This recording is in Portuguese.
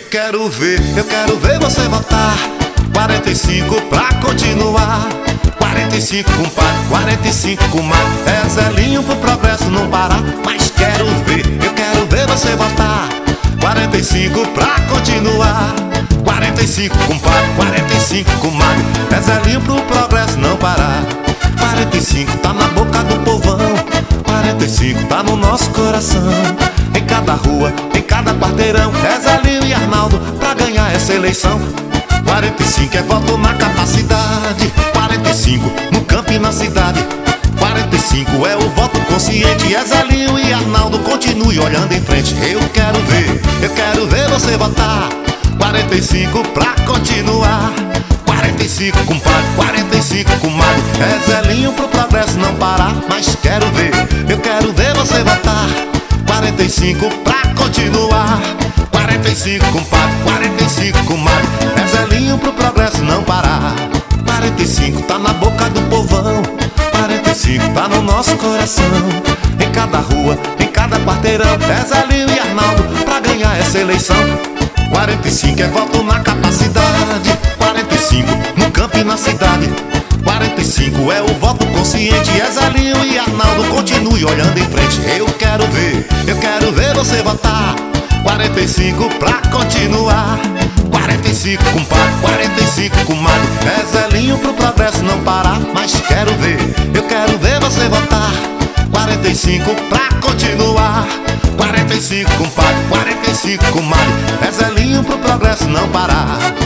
quero ver você votar. 45 pra continuar. 45 compadre, 45 comadre. É zelinho pro progresso não parar. Mas quero ver você votar. 45 pra continuar. 45 compadre, 45 comadre. É zelinho pro progresso não parar. 45 tá na boca do povão. 45 tá no nosso coração. Em cada rua, em cada quarteirão. É Zelinho e Arnaldo pra ganhar essa eleição. 45 é voto na capacidade. 45 no campo e na cidade. 45 é o voto consciente. É Zelinho e Arnaldo, continue olhando em frente. Eu quero ver você votar. 45 pra continuar. 45 compadre, 45 comadre. É Zelinho pro progresso não parar. Mas quero ver você votar. 45 pra continuar. 45 compadre, 45 comadre. É Zelinho pro progresso não parar. 45 tá na boca do povão. 45 tá no nosso coração. Em cada rua, em cada quarteirão. É Zelinho e Arnaldo pra ganhar essa eleição. 45 é voto na capacidade. 45 no campo e na cidade. 45 é o voto consciente. É Zelinho e Arnaldo, continue olhando em frente. Eu quero ver você votar. 45 pra continuar. 45 compadre, 45 comadre. É Zelinho pro progresso não parar. Mas quero ver você votar. 45 pra continuar. 45 compadre, 45 comadre. É Zelinho pro progresso não parar.